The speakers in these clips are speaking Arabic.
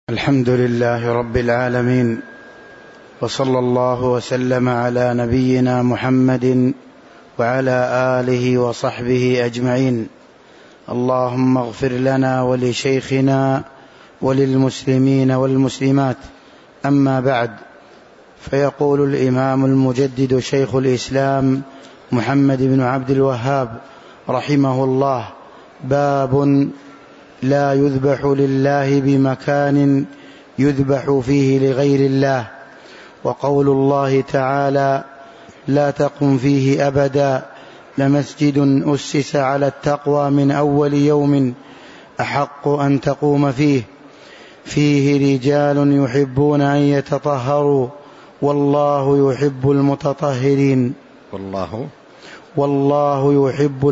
الحمد لله رب العالمين، وصلى الله وسلم على نبينا محمد وعلى آله وصحبه أجمعين. اللهم اغفر لنا ولشيخنا وللمسلمين والمسلمات. أما بعد، فيقول الإمام المجدد شيخ الإسلام محمد بن عبد الوهاب رحمه الله: باب لا يذبح لله بمكان يذبح فيه لغير الله. وقول الله تعالى: لا تقم فيه أبدا لمسجد أسس على التقوى من أول يوم أحق أن تقوم فيه رجال يحبون أن يتطهروا والله يحب المتطهرين. والله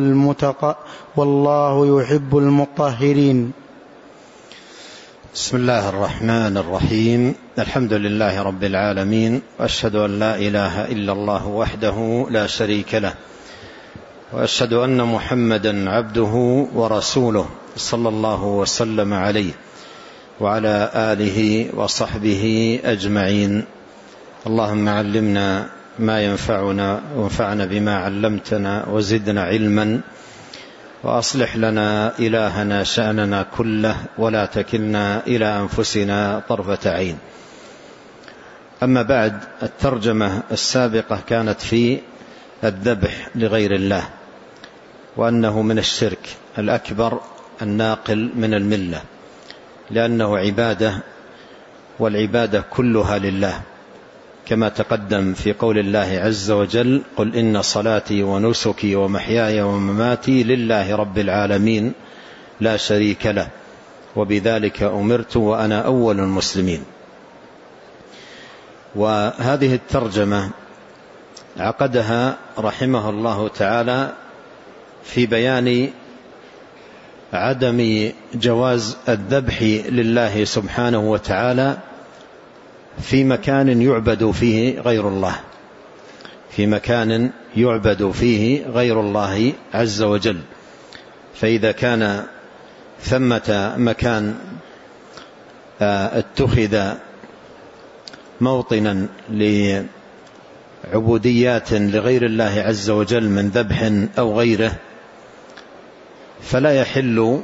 يحب المطهرين. بسم الله الرحمن الرحيم. الحمد لله رب العالمين، وأشهد أن لا إله إلا الله وحده لا شريك له، وأشهد أن محمدا عبده ورسوله صلى الله وسلم عليه وعلى آله وصحبه أجمعين. اللهم علمنا ما ينفعنا وانفعنا بما علمتنا وزدنا علما، وأصلح لنا إلهنا شأننا كله ولا تكلنا إلى أنفسنا طرفة عين. أما بعد، الترجمة السابقة كانت في الذبح لغير الله، وأنه من الشرك الأكبر الناقل من الملة، لأنه عبادة، والعبادة كلها لله، كما تقدم في قول الله عز وجل: قل إن صلاتي ونسكي ومحياي ومماتي لله رب العالمين لا شريك له وبذلك أمرت وأنا أول المسلمين. وهذه الترجمة عقدها رحمه الله تعالى في بيان عدم جواز الذبح لله سبحانه وتعالى في مكان يعبد فيه غير الله، في مكان يعبد فيه غير الله عز وجل. فإذا كان ثمة مكان اتخذ موطنا لعبوديات لغير الله عز وجل من ذبح أو غيره، فلا يحل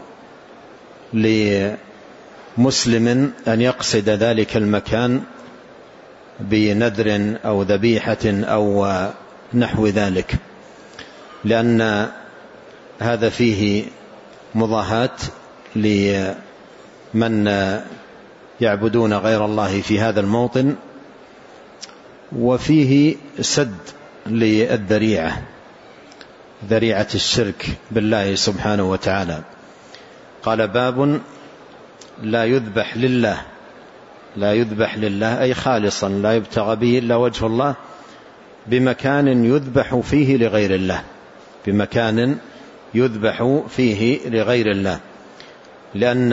لمسلم أن يقصد ذلك المكان بنذر أو ذبيحة أو نحو ذلك، لأن هذا فيه مضاهاة لمن يعبدون غير الله في هذا الموطن، وفيه سد للذريعة، ذريعة الشرك بالله سبحانه وتعالى. قال: باب لا يذبح لله، لا يذبح لله أي خالصا لا يبتغى به إلا وجه الله، بمكان يذبح فيه لغير الله، بمكان يذبح فيه لغير الله، لأن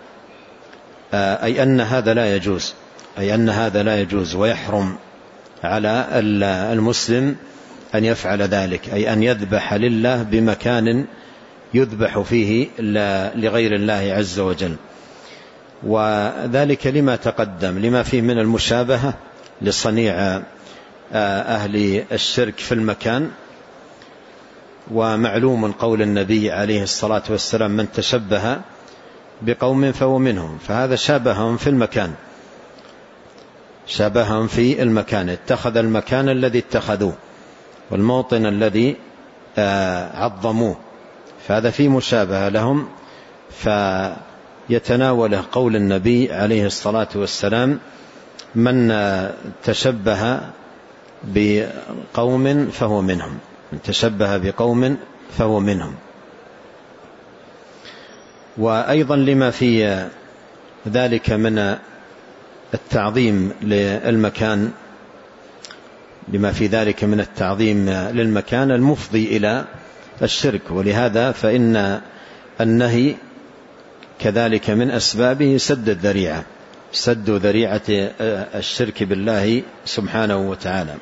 أي أن هذا لا يجوز، أي أن هذا لا يجوز، ويحرم على المسلم أن يفعل ذلك، أي أن يذبح لله بمكان يذبح فيه لغير الله عز وجل. وذلك لما تقدم، لما فيه من المشابهة لصنيع أهل الشرك في المكان. ومعلوم قول النبي عليه الصلاة والسلام: من تشبه بقوم فهو منهم، فهذا شابههم في المكان، شابههم في المكان، اتخذ المكان الذي اتخذوه والموطن الذي عظموه، فهذا فيه مشابهة لهم، يتناوله قول النبي عليه الصلاة والسلام: من تشبه بقوم فهو منهم، من تشبه بقوم فهو منهم. وأيضا لما في ذلك من التعظيم للمكان، لما في ذلك من التعظيم للمكان المفضي إلى الشرك. ولهذا فإن النهي كذلك من أسبابه سد الذريعة، سد ذريعة الشرك بالله سبحانه وتعالى.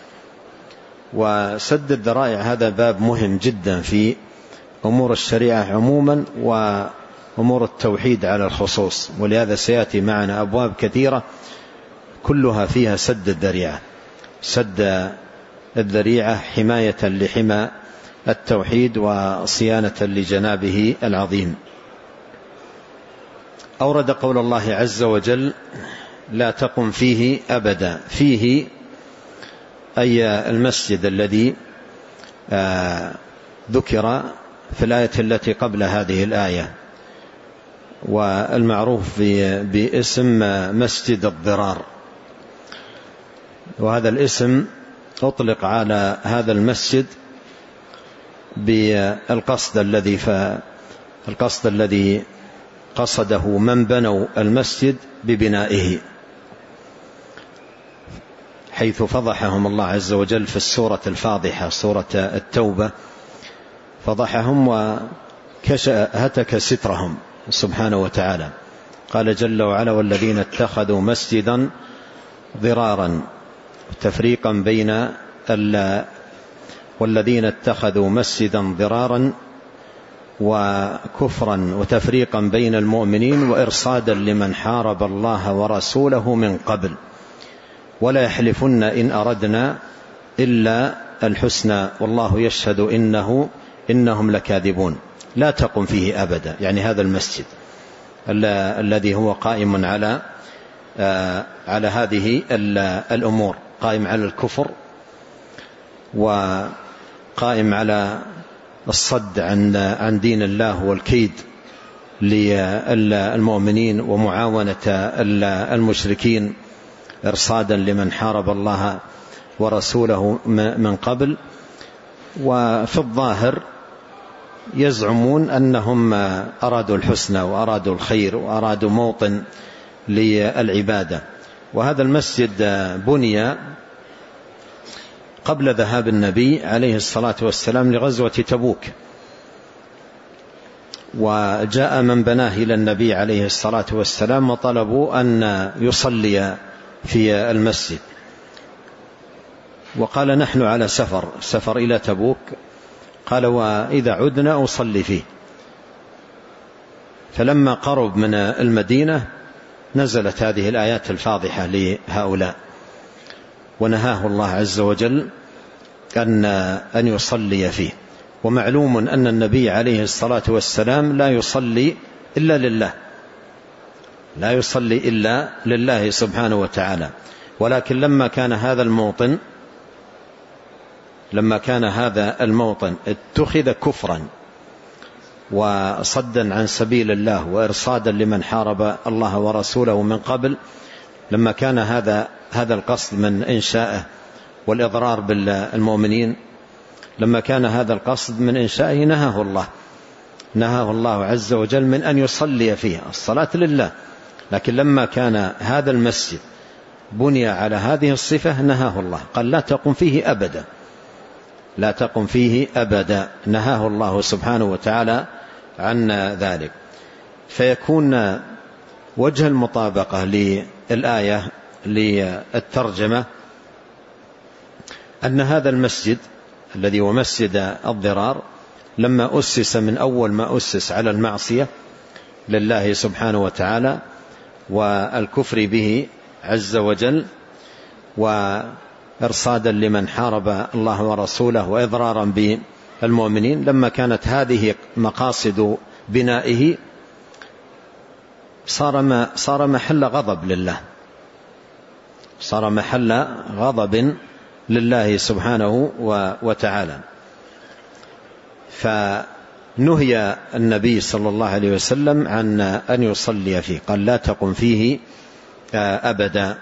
وسد الذرائع هذا باب مهم جدا في أمور الشريعة عموما، أمور التوحيد على الخصوص، ولهذا سيأتي معنا أبواب كثيرة كلها فيها سد الذريعة، سد الذريعة حماية لحمى التوحيد وصيانة لجنابه العظيم. أورد قول الله عز وجل: لا تقم فيه أبدا. فيه أي المسجد الذي ذكر في الآية التي قبل هذه الآية، والمعروف باسم مسجد الضرار. وهذا الاسم أطلق على هذا المسجد بالقصد الذي قصده من بنوا المسجد ببنائه، حيث فضحهم الله عز وجل في السورة الفاضحة، سورة التوبة، فضحهم وهتك سترهم سبحانه وتعالى. قال جل وعلا: والذين اتخذوا مسجدا ضرارا تفريقا بين والذين اتخذوا مسجدا ضرارا وكفرا وتفريقا بين المؤمنين وإرصادا لمن حارب الله ورسوله من قبل ولا يحلفن إن أردنا إلا الحسنى والله يشهد إنهم لكاذبون. لا تقم فيه أبدا، يعني هذا المسجد الذي هو قائم على هذه الأمور، قائم على الكفر وقائم على الصد عن دين الله والكيد للمؤمنين ومعاونة المشركين، إرصادا لمن حارب الله ورسوله من قبل. وفي الظاهر يزعمون أنهم أرادوا الحسنى وأرادوا الخير وأرادوا موطن للعبادة. وهذا المسجد بني قبل ذهاب النبي عليه الصلاة والسلام لغزوة تبوك، وجاء من بناه إلى النبي عليه الصلاة والسلام وطلبوا أن يصلي في المسجد، وقال: نحن على سفر إلى تبوك. قال: وإذا عدنا أصلي فيه. فلما قرب من المدينة نزلت هذه الآيات الفاضحة لهؤلاء، ونهاه الله عز وجل أن يصلي فيه. ومعلوم أن النبي عليه الصلاة والسلام لا يصلي إلا لله، لا يصلي إلا لله سبحانه وتعالى. ولكن لما كان هذا الموطن اتخذ كفرا وصدا عن سبيل الله وإرصادا لمن حارب الله ورسوله من قبل، لما كان هذا القصد من إنشائه والإضرار بالمؤمنين، لما كان هذا القصد من إنشائه نهاه الله عز وجل من أن يصلي فيه، الصلاة لله. لكن لما كان هذا المسجد بني على هذه الصفة نهاه الله، قال: لا تقم فيه أبدا، لا تقم فيه أبدا، نهاه الله سبحانه وتعالى عن ذلك. فيكون وجه المطابقة للآية للترجمة أن هذا المسجد الذي هو مسجد الضرار لما أسس من أول ما أسس على المعصية لله سبحانه وتعالى والكفر به عز وجل وإرصادا لمن حارب الله ورسوله وإضرارا بالمؤمنين، لما كانت هذه مقاصد بنائه صار محل غضب لله، صار محل غضب لله سبحانه وتعالى. فنهي النبي صلى الله عليه وسلم عن أن يصلي فيه، قال: لا تقم فيه أبدا.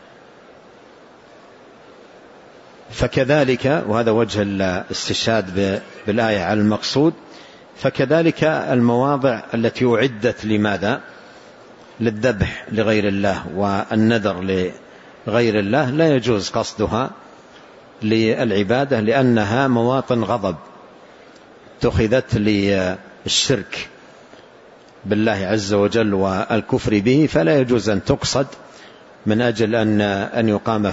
فكذلك، وهذا وجه الاستشهاد بالآية على المقصود، فكذلك المواضع التي أعدت لماذا؟ للذبح لغير الله والنذر لغير الله لا يجوز قصدها للعبادة، لأنها مواطن غضب اتخذت للشرك بالله عز وجل والكفر به، فلا يجوز أن تقصد من أجل أن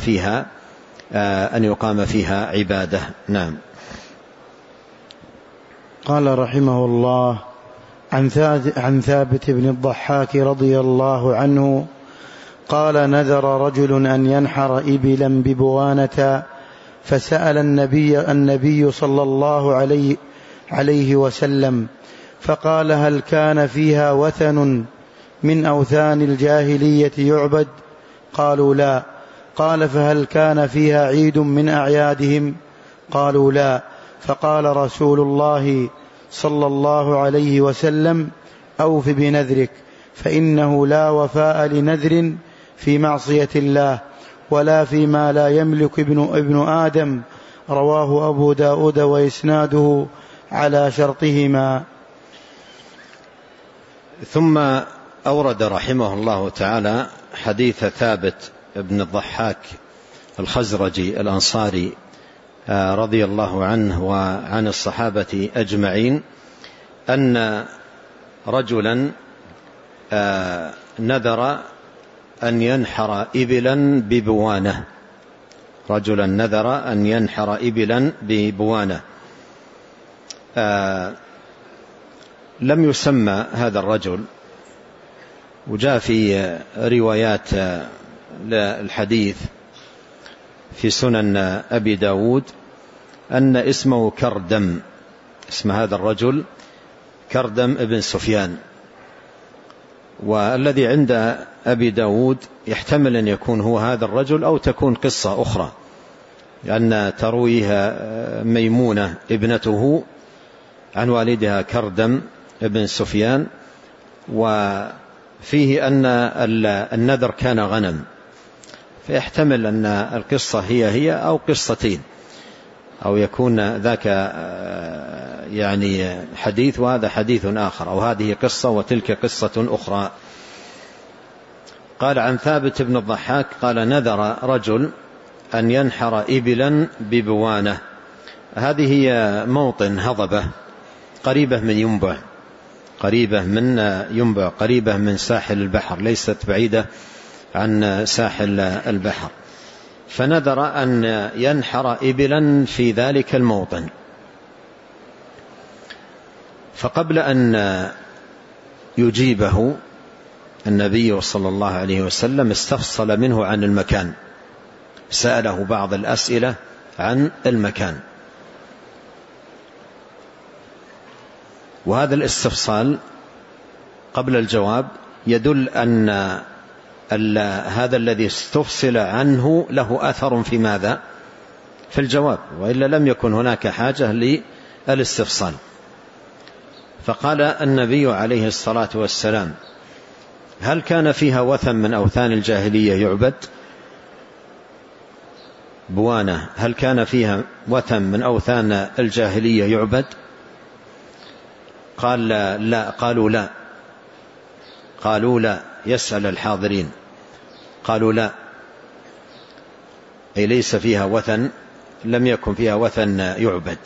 يقام فيها عبادة. نعم. قال رحمه الله: عن ثابت بن الضحاك رضي الله عنه قال: نذر رجل أن ينحر إبلا ببوانة، فسأل النبي صلى الله عليه وسلم فقال: هل كان فيها وثن من أوثان الجاهلية يعبد؟ قالوا: لا. قال: فهل كان فيها عيد من أعيادهم؟ قالوا: لا. فقال رسول الله صلى الله عليه وسلم: أوف بنذرك، فإنه لا وفاء لنذر في معصية الله ولا فيما لا يملك ابن آدم. رواه أبو داود وإسناده على شرطهما. ثم أورد رحمه الله تعالى حديث ثابت بن الضحاك الخزرجي الأنصاري رضي الله عنه وعن الصحابة أجمعين أن رجلا نذر أن ينحر إبلا ببوانة. رجلا نذر أن ينحر إبلا ببوانة. لم يسمى هذا الرجل، وجاء في روايات الحديث في سنن أبي داود أن اسمه كردم. اسم هذا الرجل كردم ابن سفيان، والذي عند أبي داود يحتمل أن يكون هو هذا الرجل أو تكون قصة أخرى، لأن ترويها ميمونة ابنته عن والدها كردم ابن سفيان، وفيه أن النذر كان غنم، فيحتمل أن القصة هي أو قصتين، أو يكون ذاك يعني حديث وهذا حديث آخر، أو هذه قصة وتلك قصة أخرى. قال عن ثابت بن الضحاك قال: نذر رجل أن ينحر إبلا ببوانة. هذه هي موطن هضبة قريبة من ينبع، قريبة من ساحل البحر، ليست بعيدة عن ساحل البحر. فنذر أن ينحر إبلا في ذلك الموطن، فقبل أن يجيبه النبي صلى الله عليه وسلم استفصل منه عن المكان، سأله بعض الأسئلة عن المكان. وهذا الاستفصال قبل الجواب يدل أن هذا الذي استفصل عنه له أثر في ماذا؟ في الجواب، وإلا لم يكن هناك حاجة للاستفصال. فقال النبي عليه الصلاة والسلام: هل كان فيها وثن من أوثان الجاهلية يعبد؟ بوانة، هل كان فيها وثن من أوثان الجاهلية يعبد؟ قال: لا. قالوا لا. يسأل الحاضرين، قالوا لا، أي ليس فيها وثن، لم يكن فيها وثن يعبد.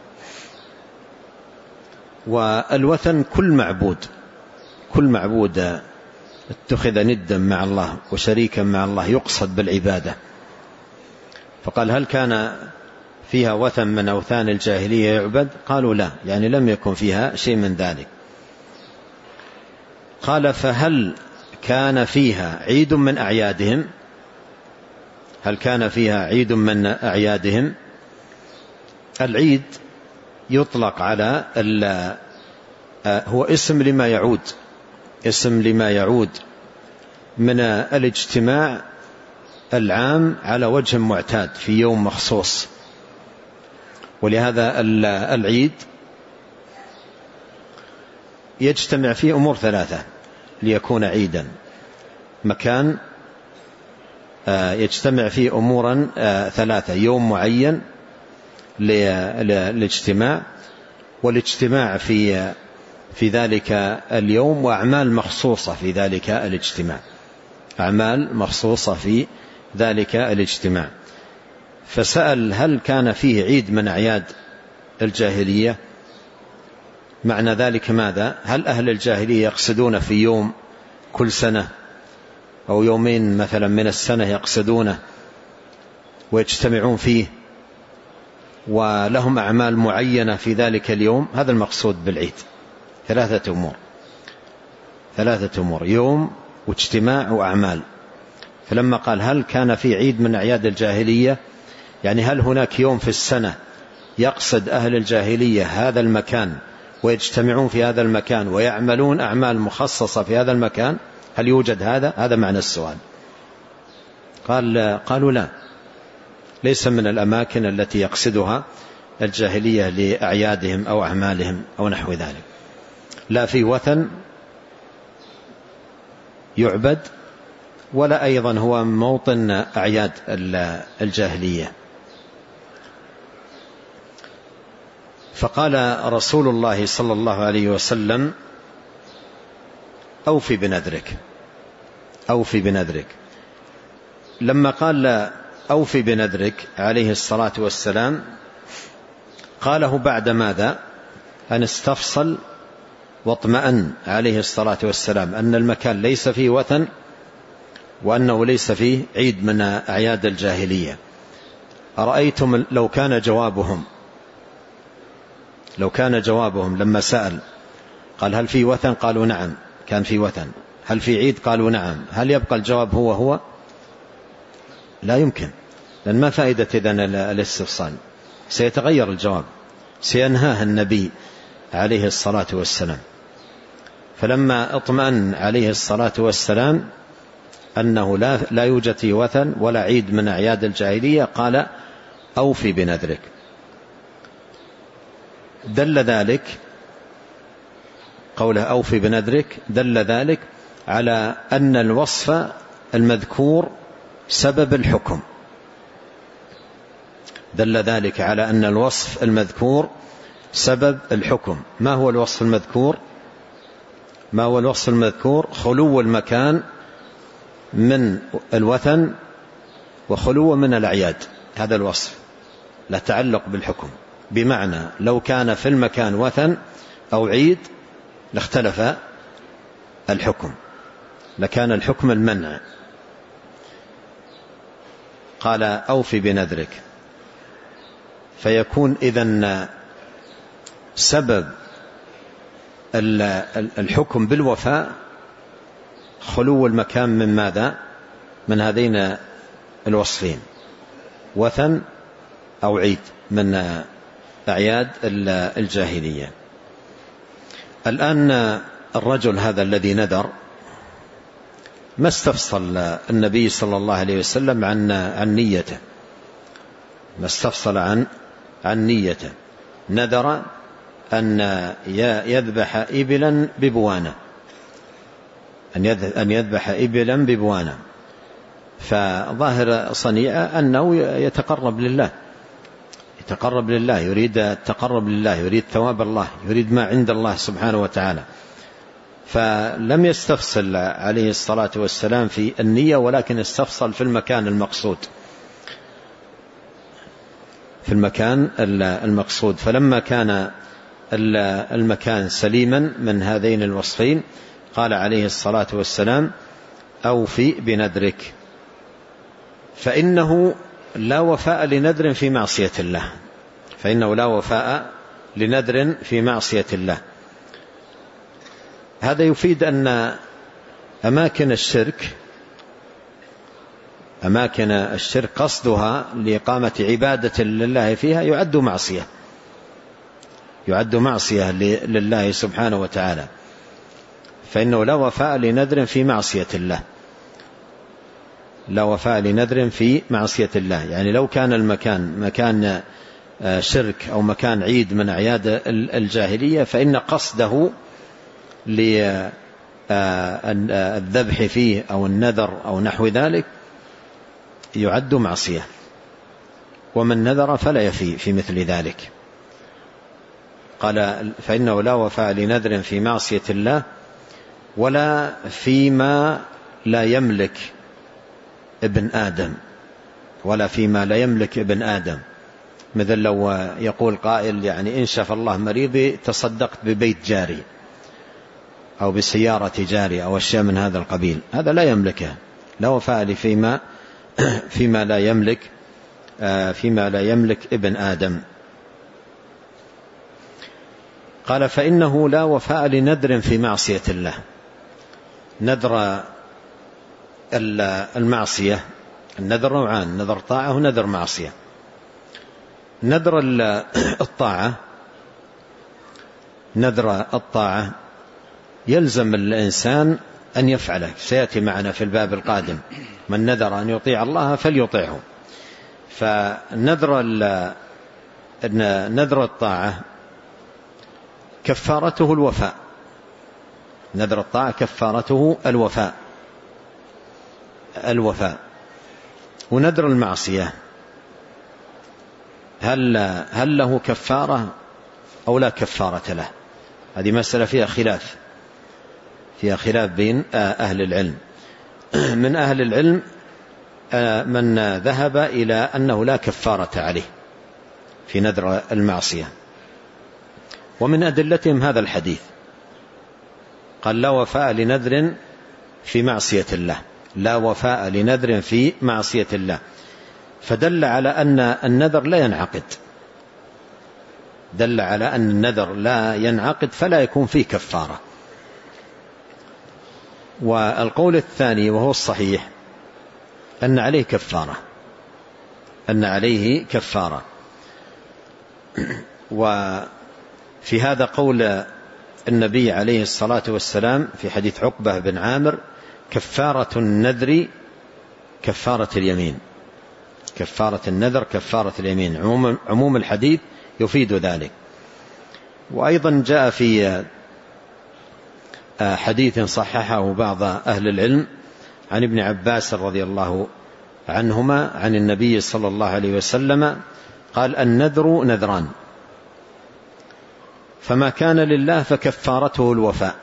والوثن كل معبود اتخذ ندا مع الله وشريكا مع الله يقصد بالعبادة. فقال: هل كان فيها وثن من أوثان الجاهلية يعبد؟ قالوا لا، يعني لم يكن فيها شيء من ذلك. قال: فهل كان فيها عيد من أعيادهم؟ هل كان فيها عيد من أعيادهم؟ العيد يطلق على هو اسم لما يعود من الاجتماع العام على وجه معتاد في يوم مخصوص. ولهذا العيد يجتمع فيه أمور ثلاثة ليكون عيدا. مكان يجتمع فيه أمورا ثلاثة: يوم معين للاجتماع، والاجتماع في ذلك اليوم، وأعمال مخصوصة في ذلك الاجتماع. فسأل: هل كان فيه عيد من أعياد الجاهلية؟ معنى ذلك ماذا؟ هل أهل الجاهلية يقصدون في يوم كل سنة أو يومين مثلا من السنة يقصدونه ويجتمعون فيه ولهم أعمال معينة في ذلك اليوم؟ هذا المقصود بالعيد. ثلاثة أمور: يوم واجتماع وأعمال. فلما قال هل كان في عيد من أعياد الجاهلية، يعني هل هناك يوم في السنة يقصد أهل الجاهلية هذا المكان ويجتمعون في هذا المكان ويعملون أعمال مخصصة في هذا المكان؟ هل يوجد هذا معنى السؤال. قالوا لا، ليس من الأماكن التي يقصدها الجاهلية لأعيادهم أو أعمالهم أو نحو ذلك، لا في وثن يعبد ولا أيضا هو موطن أعياد الجاهلية. فقال رسول الله صلى الله عليه وسلم: أوفي بنذرك. لما قال أوفي بنذرك عليه الصلاة والسلام قاله بعد ماذا؟ أن استفصل واطمأن عليه الصلاة والسلام أن المكان ليس فيه وثن وأنه ليس فيه عيد من أعياد الجاهلية. أرأيتم لو كان جوابهم لما سأل قال هل في وثن؟ قالوا نعم كان في وثن. هل في عيد؟ قالوا نعم. هل يبقى الجواب هو؟ لا يمكن، لأن ما فائدة إذن الاستفصال، سيتغير الجواب، سينهاه النبي عليه الصلاة والسلام. فلما اطمأن عليه الصلاة والسلام أنه لا يوجد في وثن ولا عيد من أعياد الجاهلية قال أوفي بنذرك. دل ذلك قوله أوفي بنذرك دل ذلك على أن الوصف المذكور سبب الحكم. دل ذلك على أن الوصف المذكور سبب الحكم. ما هو الوصف المذكور؟ خلو المكان من الوثن وخلو من الأعياد، هذا الوصف لا تعلق بالحكم. بمعنى لو كان في المكان وثن أو عيد لاختلف الحكم، لكان الحكم المنع. قال أوفي بنذرك، فيكون إذن سبب الحكم بالوفاء خلو المكان من ماذا؟ من هذين الوصفين، وثن أو عيد من أعياد الجاهلية. الآن الرجل هذا الذي نذر ما استفصل النبي صلى الله عليه وسلم عن نيته، ما استفصل عن نيته. نذر أن يذبح إبلا ببوانة، أن يذبح إبلا ببوانة. فظاهر صنيعة أنه يتقرب لله، يريد التقرب لله، يريد ثواب الله، يريد ما عند الله سبحانه وتعالى. فلم يستفصل عليه الصلاة والسلام في النية، ولكن استفصل في المكان المقصود، فلما كان المكان سليما من هذين الوصفين قال عليه الصلاة والسلام أوفي بنذرك، فإنه لا وفاء لنذر في معصية الله. هذا يفيد أن أماكن الشرك قصدها لإقامة عبادة لله فيها يعد معصية لله سبحانه وتعالى، فإنه لا وفاء لنذر في معصية الله. يعني لو كان المكان مكان شرك أو مكان عيد من أعياد الجاهلية فإن قصده للذبح فيه أو النذر أو نحو ذلك يعد معصية، ومن نذر فلا يفي في مثل ذلك. قال فإنه لا وفاء لنذر في معصية الله ولا فيما لا يملك ابن آدم، مثل لو يقول قائل يعني إن شاف الله مريضي تصدقت ببيت جاري أو بسيارة جاري أو أشياء من هذا القبيل، هذا لا يملكه، لا وفاء فيما لا يملك ابن آدم. قال فإنه لا وفاء لنذر في معصية الله. نذر المعصية، النذر نوعان: نذر طاعة ونذر معصية. نذر الطاعة يلزم الإنسان أن يفعله، سيأتي معنا في الباب القادم: من نذر أن يطيع الله فليطيعه. فنذر الطاعة كفارته الوفاء، نذر الطاعة كفارته الوفاء. ونذر المعصية هل له كفارة أو لا كفارة له؟ هذه مسألة فيها خلاف بين أهل العلم. من أهل العلم من ذهب إلى أنه لا كفارة عليه في نذر المعصية، ومن أدلتهم هذا الحديث، قال: لا وفاء لنذر في معصية الله، لا وفاء لنذر في معصية الله. فدل على أن النذر لا ينعقد، دل على أن النذر لا ينعقد فلا يكون فيه كفارة. والقول الثاني وهو الصحيح أن عليه كفارة. وفي هذا قول النبي عليه الصلاة والسلام في حديث عقبة بن عامر: كفارة النذر كفارة اليمين. كفارة النذر كفارة اليمين. عموم الحديث يفيد ذلك. وأيضا جاء في حديث صححه بعض أهل العلم عن ابن عباس رضي الله عنهما عن النبي صلى الله عليه وسلم قال: النذر نذران، فما كان لله فكفارته الوفاء،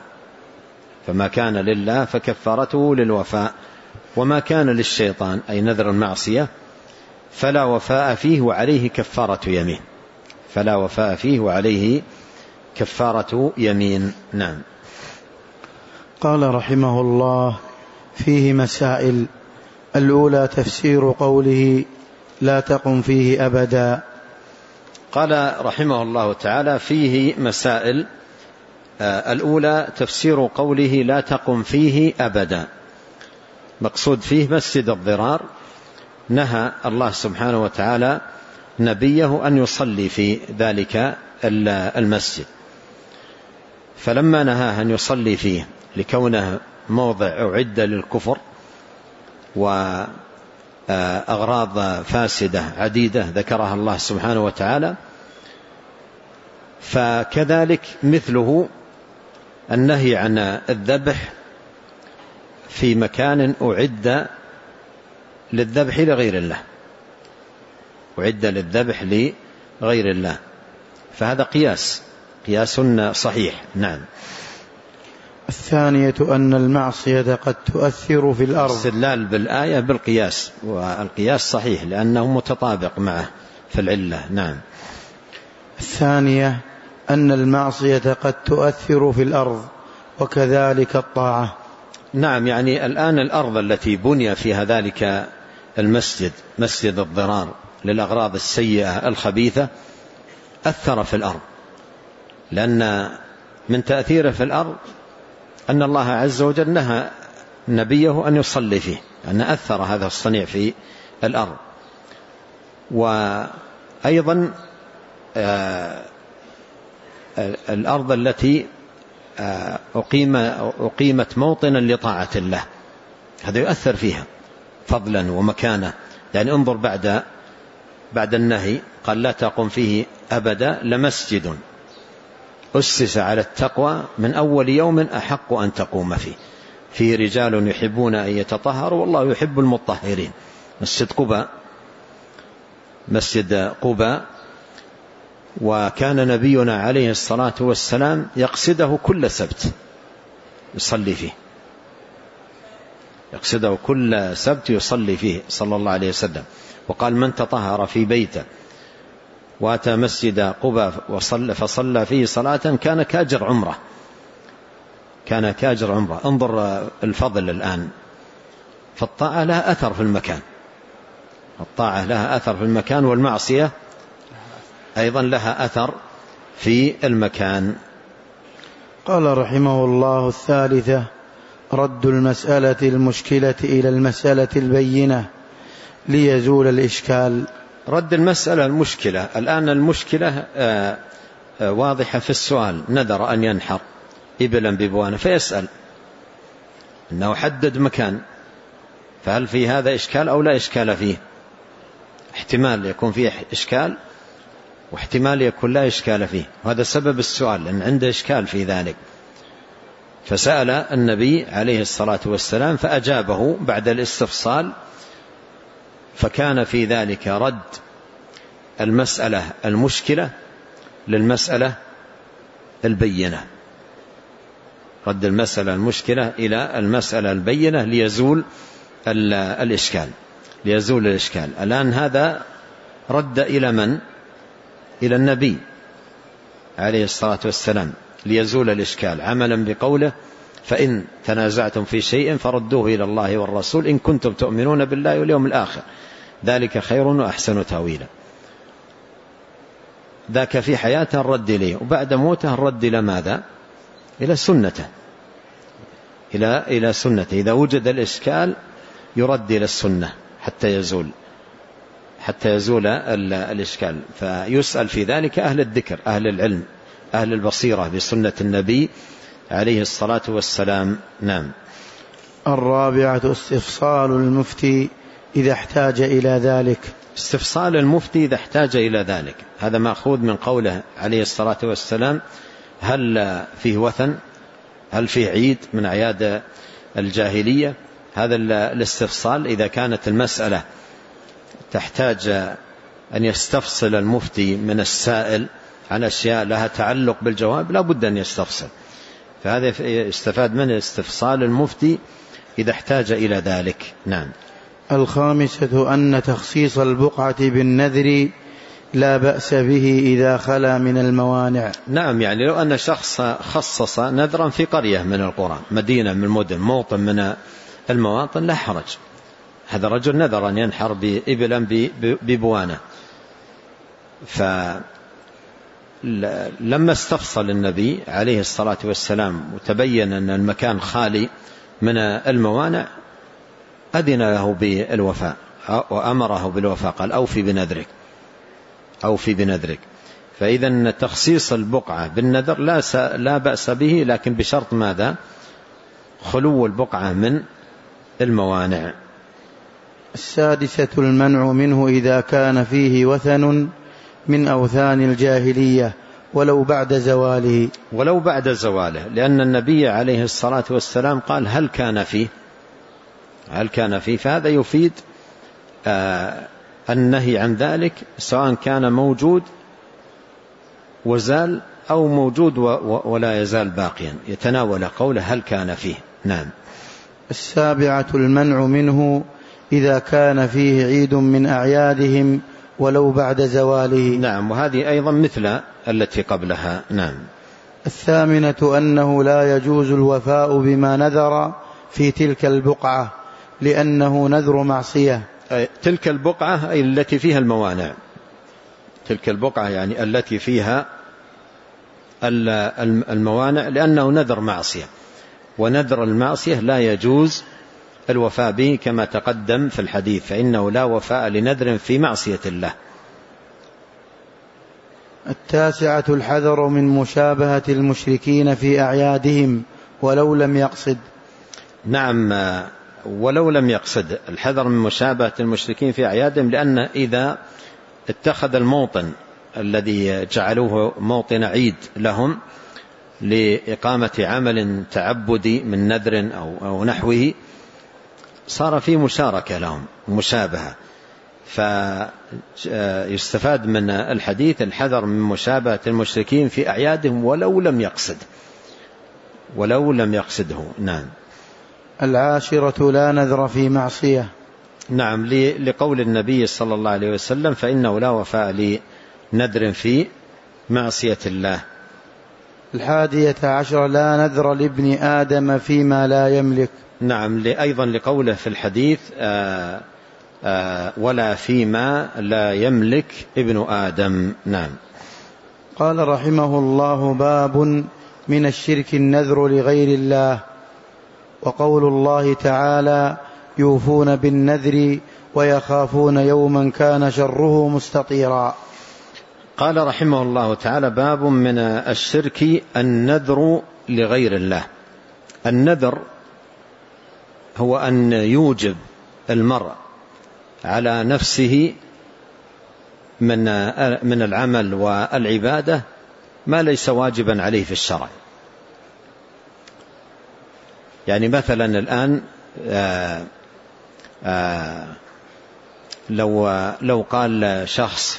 للوفاء، وما كان للشيطان أي نذر المعصية فلا وفاء فيه وعليه كفارة يمين. نعم. قال رحمه الله: فيه مسائل. الأولى تفسير قوله: لا تقم فيه أبدا. قال رحمه الله تعالى: فيه مسائل. الأولى تفسير قوله: لا تقم فيه أبدا. مقصود فيه مسجد الضرار، نهى الله سبحانه وتعالى نبيه أن يصلي في ذلك المسجد، فلما نهاه أن يصلي فيه لكونه موضع أعد للكفر وأغراض فاسدة عديدة ذكرها الله سبحانه وتعالى، فكذلك مثله النهي عن الذبح في مكان أعد للذبح لغير الله، فهذا قياس صحيح. نعم. الثانية أن المعصية قد تؤثر في الأرض. استدلال بالآية بالقياس، والقياس صحيح لأنه متطابق معه في العلة. نعم. الثانية أن المعصية قد تؤثر في الأرض وكذلك الطاعة. نعم، يعني الآن الأرض التي بني فيها ذلك المسجد، مسجد الضرار، للأغراض السيئة الخبيثة، أثر في الأرض، لأن من تأثيره في الأرض أن الله عز وجل نهى نبيه أن يصلي فيه، أن أثر هذا الصنيع في الأرض. وأيضا الأرض التي أقيمت موطنا لطاعة الله، هذا يؤثر فيها فضلا ومكانة. يعني انظر بعد النهي قال: لا تقم فيه أبدا لمسجد أسس على التقوى من أول يوم أحق أن تقوم فيه رجال يحبون أن يتطهروا والله يحب المطهرين. مسجد قباء، وكان نبينا عليه الصلاة والسلام يقصده كل سبت يصلي فيه، يصلي فيه صلى الله عليه وسلم. وقال: من تطهر في بيته وأتى مسجد قباء فصلى فيه صلاة كان كأجر عمره. انظر الفضل الآن. فالطاعة لها أثر في المكان، والمعصية أيضا لها أثر في المكان. قال رحمه الله: الثالثة رد المسألة المشكلة إلى المسألة البينة ليزول الإشكال. رد المسألة المشكلة، الآن المشكلة واضحة في السؤال: نذر أن ينحر إبلا ببوانة، فيسأل أنه حدد مكان، فهل في هذا إشكال أو لا إشكال فيه؟ احتمال يكون فيه إشكال واحتمال يكون لا إشكال فيه، وهذا سبب السؤال، لأن عنده إشكال في ذلك. فسأل النبي عليه الصلاة والسلام فأجابه بعد الاستفصال، فكان في ذلك رد المسألة المشكلة للمسألة البينة، رد المسألة المشكلة إلى المسألة البينة ليزول الإشكال، ليزول الإشكال. الآن هذا رد إلى من؟ إلى النبي عليه الصلاة والسلام ليزول الإشكال، عملا بقوله: فإن تنازعتم في شيء فردوه إلى الله والرسول إن كنتم تؤمنون بالله واليوم الآخر ذلك خير وأحسن تأويلا. ذاك في حياته الرد إليه، وبعد موته الرد إلى ماذا؟ إلى سنته، إلى سنته. إذا وجد الإشكال يرد إلى السنة حتى يزول الإشكال. فيسأل في ذلك أهل الذكر، أهل العلم، أهل البصيرة بسنة النبي عليه الصلاة والسلام. نعم. الرابعة استفصال المفتي إذا احتاج إلى ذلك. استفصال المفتي إذا احتاج إلى ذلك، هذا مأخوذ من قوله عليه الصلاة والسلام: هل فيه وثن؟ هل فيه عيد من أعياد الجاهلية؟ هذا الاستفصال إذا كانت المسألة تحتاج أن يستفصل المفتي من السائل عن أشياء لها تعلق بالجواب لا بد أن يستفصل، فهذا استفاد من استفصال المفتي إذا احتاج إلى ذلك. نعم. الخامسة أن تخصيص البقعة بالنذر لا بأس به إذا خلا من الموانع. نعم، يعني لو أن شخص خصص نذرا في قرية من القرى، مدينة من المدن، موطن من المواطن، لا حرج. هذا رجل نذر أن ينحر إبلا ببوانة، فلما استفصل النبي عليه الصلاة والسلام وتبين أن المكان خالي من الموانع أذن له بالوفاء وأمره بالوفاء، قال: أوفي بنذرك. فإذا تخصيص البقعة بالنذر لا بأس به، لكن بشرط ماذا؟ خلو البقعة من الموانع. السادسة المنع منه إذا كان فيه وثن من أوثان الجاهلية ولو بعد زواله، لأن النبي عليه الصلاة والسلام قال: هل كان فيه، فهذا يفيد النهي عن ذلك، سواء كان موجود وزال أو موجود ولا يزال باقيا، يتناول قوله هل كان فيه. نعم. السابعة المنع منه إذا كان فيه عيد من أعيادهم ولو بعد زواله. نعم، وهذه أيضا مثل التي قبلها. نعم. الثامنة أنه لا يجوز الوفاء بما نذر في تلك البقعة لأنه نذر معصية. تلك البقعة أي التي فيها الموانع، تلك البقعة يعني التي فيها الموانع، لأنه نذر معصية، ونذر المعصية لا يجوز الوفاء به كما تقدم في الحديث، فإنه لا وفاء لنذر في معصية الله. التاسعة الحذر من مشابهة المشركين في أعيادهم ولو لم يقصد. نعم، ولو لم يقصد، الحذر من مشابهة المشركين في أعيادهم، لأن إذا اتخذ الموطن الذي جعلوه موطن عيد لهم لإقامة عمل تعبدي من نذر أو نحوه، صار في مشاركة لهم، مشابهة. فيستفاد من الحديث الحذر من مشابهة المشركين في أعيادهم ولو لم يقصده. نعم. العاشرة لا نذر في معصية. نعم، لقول النبي صلى الله عليه وسلم: فإنه لا وفاء لنذر في معصية الله. 11 لا نذر لابن آدم فيما لا يملك. نعم، أيضا لقوله في الحديث: ولا فيما لا يملك ابن آدم. نعم. قال رحمه الله: باب من الشرك النذر لغير الله. وقول الله تعالى يوفون بالنذر ويخافون يوما كان شره مستطيرا. قال رحمه الله تعالى: باب من الشرك النذر لغير الله. النذر هو أن يوجب المرء على نفسه من العمل والعبادة ما ليس واجبا عليه في الشرع. يعني مثلا الآن لو قال شخص: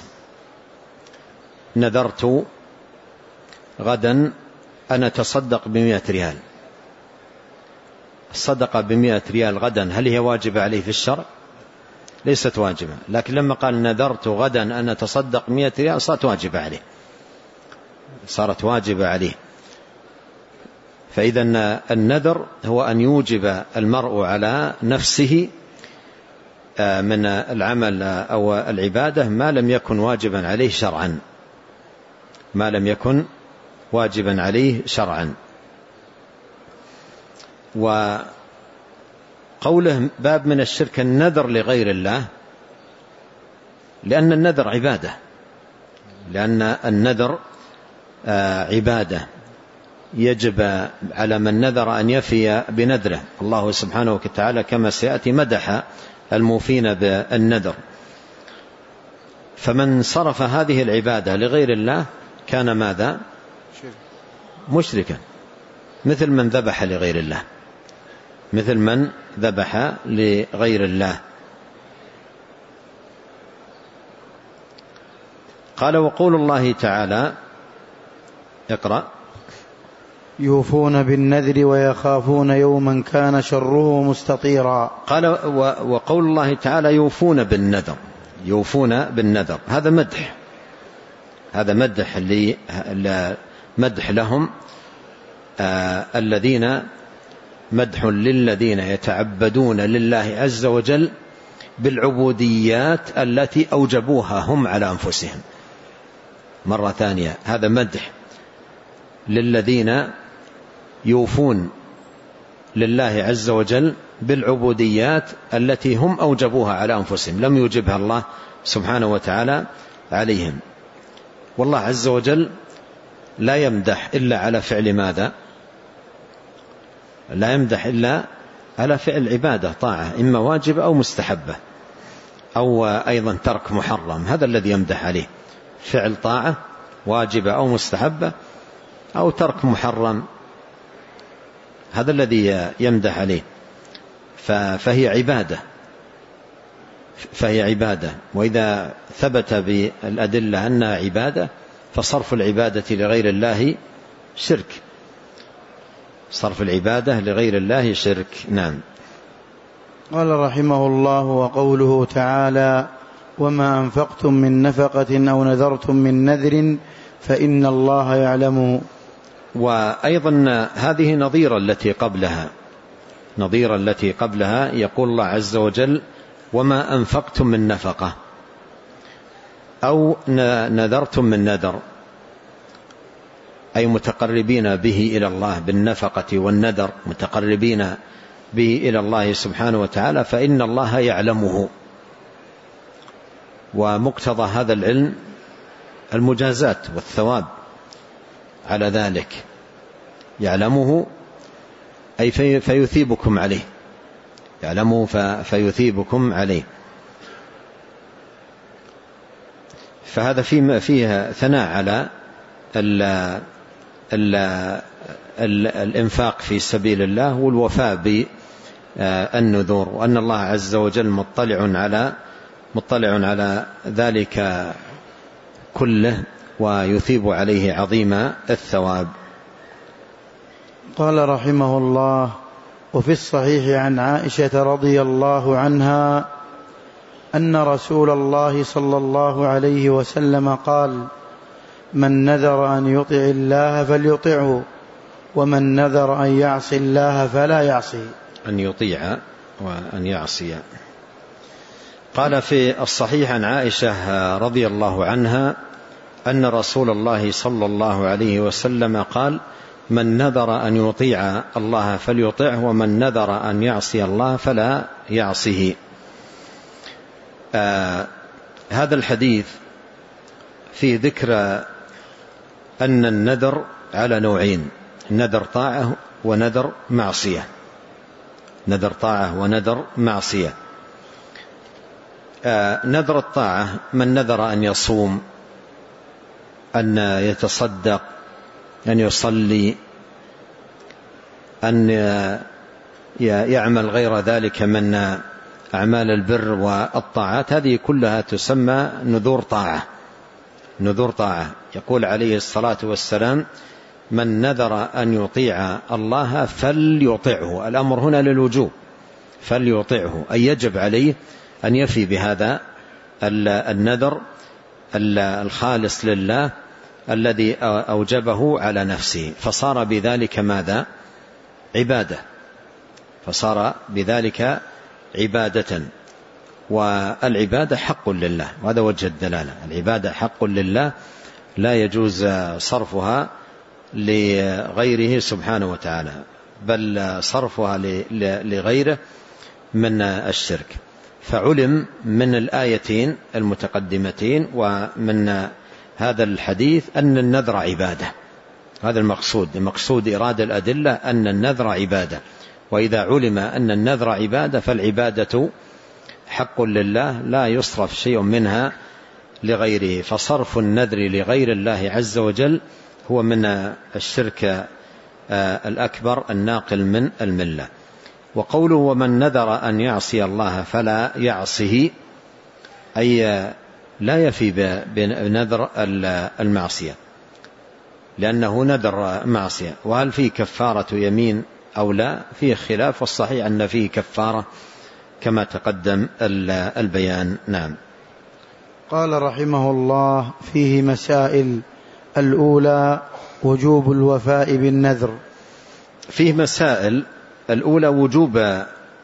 نذرت غدا أن أتصدق ب100 ريال. الصدقة ب100 ريال غدا هل هي واجبة عليه في الشرع؟ ليست واجبة. لكن لما قال نذرت غدا أن أتصدق 100 ريال صارت واجبة عليه. فإذا النذر هو أن يوجب المرء على نفسه من العمل أو العبادة ما لم يكن واجبا عليه شرعا، ما لم يكن واجبا عليه شرعا. وقوله باب من الشرك النذر لغير الله، لأن النذر عبادة، لأن النذر عبادة يجب على من نذر أن يفي بنذره. الله سبحانه وتعالى كما سيأتي مدح الموفين بالنذر. فمن صرف هذه العبادة لغير الله كان ماذا؟ مشركا، مثل من ذبح لغير الله، مثل من ذبح لغير الله. قال: وقول الله تعالى، اقرأ: يوفون بالنذر ويخافون يوما كان شره مستطيرا. قال: وقول الله تعالى يوفون بالنذر، يوفون بالنذر، هذا مدح، هذا مدح لهم، الذين مدح للذين يتعبدون لله عز وجل بالعبوديات التي أوجبوها هم على أنفسهم. مرة ثانية، هذا مدح للذين يوفون لله عز وجل بالعبوديات التي هم أوجبوها على أنفسهم، لم يوجبها الله سبحانه وتعالى عليهم. والله عز وجل لا يمدح إلا على فعل ماذا؟ لا يمدح إلا على فعل عبادة، طاعة، إما واجبة أو مستحبة، أو أيضا ترك محرم، هذا الذي يمدح عليه، فعل طاعة واجبة أو مستحبة أو ترك محرم، هذا الذي يمدح عليه. فهي عبادة. وإذا ثبت بالأدلة أنها عبادة فصرف العبادة لغير الله شرك، صرف العبادة لغير الله شرك. نعم. قال رحمه الله: وقوله تعالى: وما أنفقتم من نفقة أو نذرتم من نذر فإن الله يعلمه. وأيضا هذه نظيرة التي قبلها، يقول الله عز وجل: وما أنفقتم من نفقة أو نذرتم من نذر، أي متقربين به إلى الله بالنفقة والنذر، متقربين به إلى الله سبحانه وتعالى، فإن الله يعلمه. ومقتضى هذا العلم المجازات والثواب على ذلك، يعلمه أي فيثيبكم عليه، يعلمه فيثيبكم عليه. فهذا فيه ثناء على الإنفاق في سبيل الله والوفاء بالنذور، وأن الله عز وجل مطلع على ذلك كله ويثيب عليه عظيم الثواب. قال رحمه الله: وفي الصحيح عن عائشة رضي الله عنها أن رسول الله صلى الله عليه وسلم قال: من نذر أن يطع الله فليطعه، ومن نذر أن يعصي الله فلا يعصي. أن يطيع وأن يعصي. قال في الصحيح عن عائشة رضي الله عنها أن رسول الله صلى الله عليه وسلم قال: من نذر أن يطيع الله فليطعه ومن نذر أن يعصي الله فلا يعصه. هذا الحديث في ذكر أن النذر على نوعين: نذر طاعة ونذر معصية. نذر طاعة ونذر معصية. نذر الطاعة من نذر أن يصوم، أن يتصدق، أن يصلي، أن يعمل غير ذلك من أعمال البر والطاعات، هذه كلها تسمى نذور طاعة. نذور طاعة. يقول عليه الصلاة والسلام: من نذر أن يطيع الله فليطعه. الأمر هنا للوجوب، فليطعه، أي يجب عليه أن يفي بهذا النذر الخالص لله الذي أوجبه على نفسه، فصار بذلك ماذا؟ عبادة. فصار بذلك عبادة. والعبادة حق لله، وهذا وجه الدلالة. العبادة حق لله، لا يجوز صرفها لغيره سبحانه وتعالى، بل صرفها لغيره من الشرك. فعلم من الآيتين المتقدمتين ومن هذا الحديث أن النذر عبادة. هذا المقصود إراد الأدلة أن النذر عبادة. وإذا علم أن النذر عبادة فالعبادة حق لله، لا يصرف شيء منها لغيره. فصرف النذر لغير الله عز وجل هو من الشرك الأكبر الناقل من الملة. وقوله: ومن نذر أن يعصي الله فلا يعصه، أي لا يفي بنذر المعصية، لأنه نذر معصية. وهل فيه كفارة يمين أو لا؟ فيه خلاف، والصحيح أن فيه كفارة كما تقدم البيان. نعم. قال رحمه الله: فيه مسائل. الأولى وجوب الوفاء بالنذر. فيه مسائل. الأولى وجوب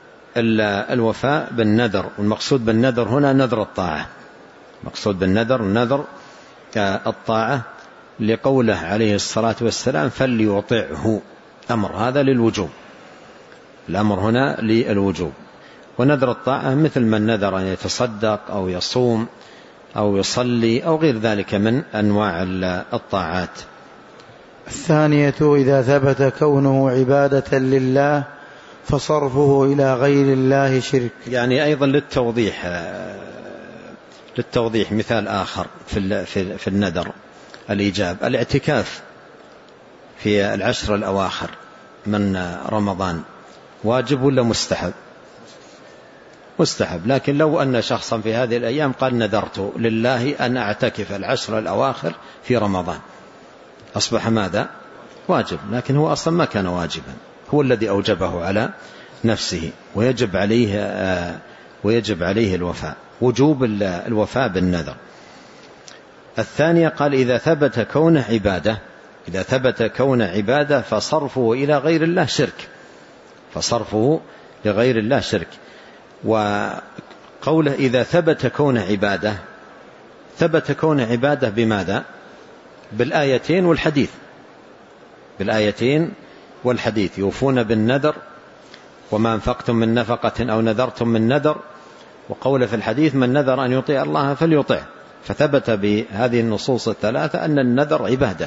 الوفاء بالنذر، والمقصود بالنذر هنا نذر الطاعة. مقصود بالنذر نذر الطاعة، لقوله عليه الصلاة والسلام: فليطعه. أمر هذا للوجوب، الأمر هنا للوجوب. ونذر الطاعة مثل من نذر أن يتصدق أو يصوم أو يصلي أو غير ذلك من أنواع الطاعات. الثانية إذا ثبت كونه عبادة لله فصرفه إلى غير الله شرك. يعني أيضا للتوضيح مثال آخر في النذر الإيجاب: الاعتكاف في العشر الأواخر من رمضان واجب ولا مستحب؟ مستحب. لكن لو أن شخصا في هذه الأيام قال: نذرت لله أن أعتكف العشر الأواخر في رمضان، أصبح ماذا؟ واجب. لكن هو أصلا ما كان واجبا، هو الذي أوجبه على نفسه، ويجب عليه الوفاء، وجوب الوفاء بالنذر. الثانية قال: إذا ثبت كونه عبادة. إذا ثبت كونه عبادة فصرفه إلى غير الله شرك. فصرفه لغير الله شرك. وقوله إذا ثبت كونه عبادة، ثبت كونه عبادة بماذا؟ بالآيتين والحديث. بالآيتين والحديث: يوفون بالنذر وما أنفقتم من نفقة أو نذرتم من نذر. وقول في الحديث: من نذر أن يطيع الله فليطع. فثبت بهذه النصوص الثلاثة أن النذر عبادة،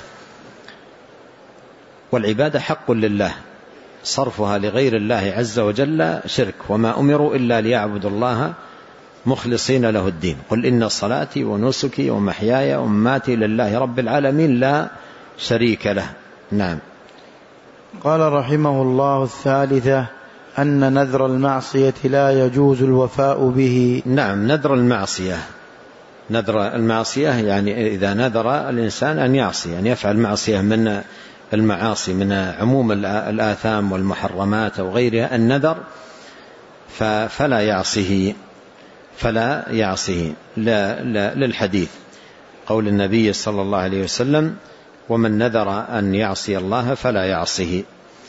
والعبادة حق لله، صرفها لغير الله عز وجل شرك. وما أمروا إلا ليعبدوا الله مخلصين له الدين. قل إن صلاتي ونسكي ومحياي ومماتي لله رب العالمين لا شريك له. نعم. قال رحمه الله: الثالثة أن نذر المعصية لا يجوز الوفاء به. نعم. نذر المعصية يعني إذا نذر الإنسان أن يعصي، أن يفعل معصية من المعاصي، من عموم الآثام والمحرمات أو غيرها، النذر فلا يعصيه للحديث قول النبي صلى الله عليه وسلم: ومن نذر أن يعصي الله فلا يعصيه.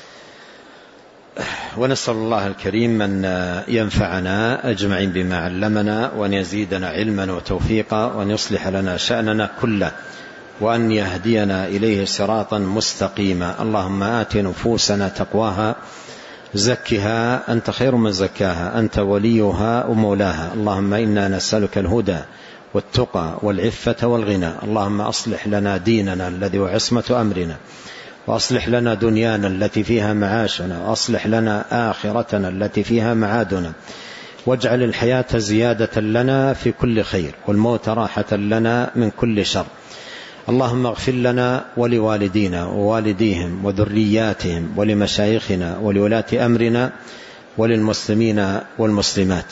ونسأل الله الكريم أن ينفعنا أجمعين بما علمنا، وأن يزيدنا علما وتوفيقا، وأن يصلح لنا شأننا كله، وأن يهدينا إليه صراطا مستقيما. اللهم آت نفوسنا تقواها زكها أنت خير من زكاها أنت وليها ومولاها. اللهم إنا نسألك الهدى والتقى والعفة والغنى. اللهم أصلح لنا ديننا الذي هو عصمة أمرنا، وأصلح لنا دنيانا التي فيها معاشنا، وأصلح لنا آخرتنا التي فيها معادنا، واجعل الحياة زيادة لنا في كل خير والموت راحة لنا من كل شر. اللهم اغفر لنا ولوالدينا ووالديهم وذرياتهم ولمشايخنا ولولاة أمرنا وللمسلمين والمسلمات.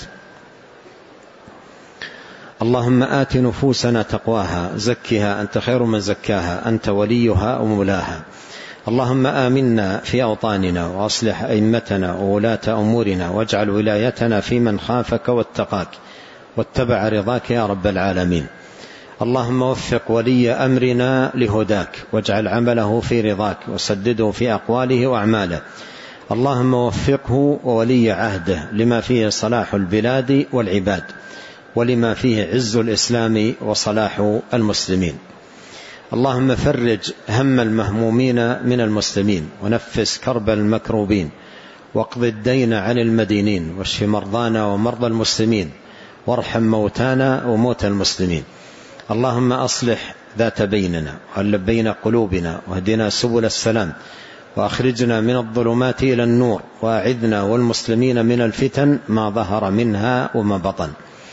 اللهم آت نفوسنا تقواها زكها أنت خير من زكاها أنت وليها ومولاها. اللهم آمنا في أوطاننا وأصلح أئمتنا وولاة أمورنا، واجعل ولايتنا في من خافك واتقاك واتبع رضاك يا رب العالمين. اللهم وفق ولي أمرنا لهداك، واجعل عمله في رضاك، وسدده في أقواله وأعماله. اللهم وفقه وولي عهده لما فيه صلاح البلاد والعباد، ولما فيه عز الإسلام وصلاح المسلمين. اللهم فرج هم المهمومين من المسلمين، ونفس كرب المكروبين، واقض الدين عن المدينين، واشف مرضانا ومرضى المسلمين، وارحم موتانا وموتى المسلمين. اللهم أصلح ذات بيننا وألف بين قلوبنا، واهدنا سبل السلام، وأخرجنا من الظلمات إلى النور، وأعذنا والمسلمين من الفتن ما ظهر منها وما بطن.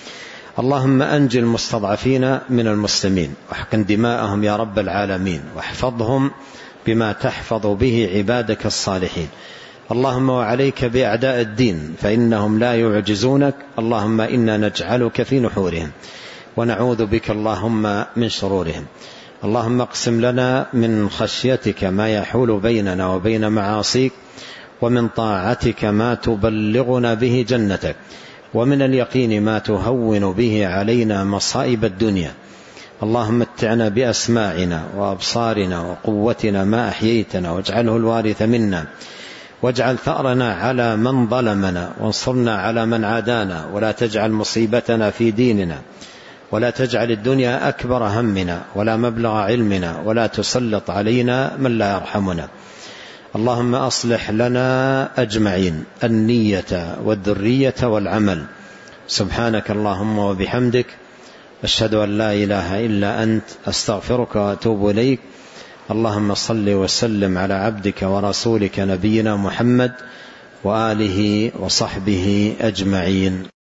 اللهم أنج المستضعفين من المسلمين، واحقن دماءهم يا رب العالمين، واحفظهم بما تحفظ به عبادك الصالحين. اللهم وعليك بأعداء الدين فإنهم لا يعجزونك. اللهم إنا نجعلك في نحورهم ونعوذ بك اللهم من شرورهم. اللهم اقسم لنا من خشيتك ما يحول بيننا وبين معاصيك، ومن طاعتك ما تبلغنا به جنتك، ومن اليقين ما تهون به علينا مصائب الدنيا. اللهم متعنا بأسماعنا وأبصارنا وقوتنا ما أحييتنا، واجعله الوارث منا، واجعل ثأرنا على من ظلمنا، وانصرنا على من عادانا، ولا تجعل مصيبتنا في ديننا، ولا تجعل الدنيا أكبر همنا ولا مبلغ علمنا، ولا تسلط علينا من لا يرحمنا. اللهم أصلح لنا أجمعين النية والذرية والعمل. سبحانك اللهم وبحمدك، أشهد أن لا إله إلا أنت، أستغفرك وأتوب إليك. اللهم صل وسلم على عبدك ورسولك نبينا محمد وآله وصحبه أجمعين.